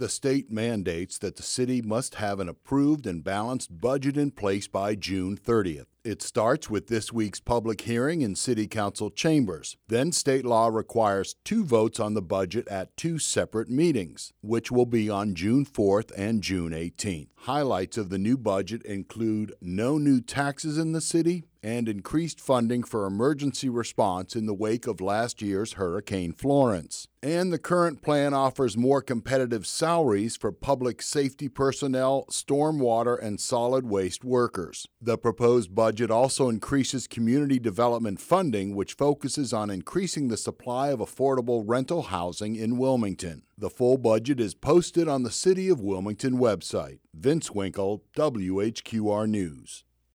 The state mandates that the city must have an approved and balanced budget in place by June 30th. It starts with this week's public hearing in City Council chambers. Then state law requires 2 votes on the budget at 2 separate meetings, which will be on June 4th and June 18th. Highlights of the new budget include no new taxes in the city and increased funding for emergency response in the wake of last year's Hurricane Florence. And the current plan offers more competitive salaries for public safety personnel, stormwater, and solid waste workers. The proposed budget also increases community development funding, which focuses on increasing the supply of affordable rental housing in Wilmington. The full budget is posted on the City of Wilmington website. Vince Winkle, WHQR News.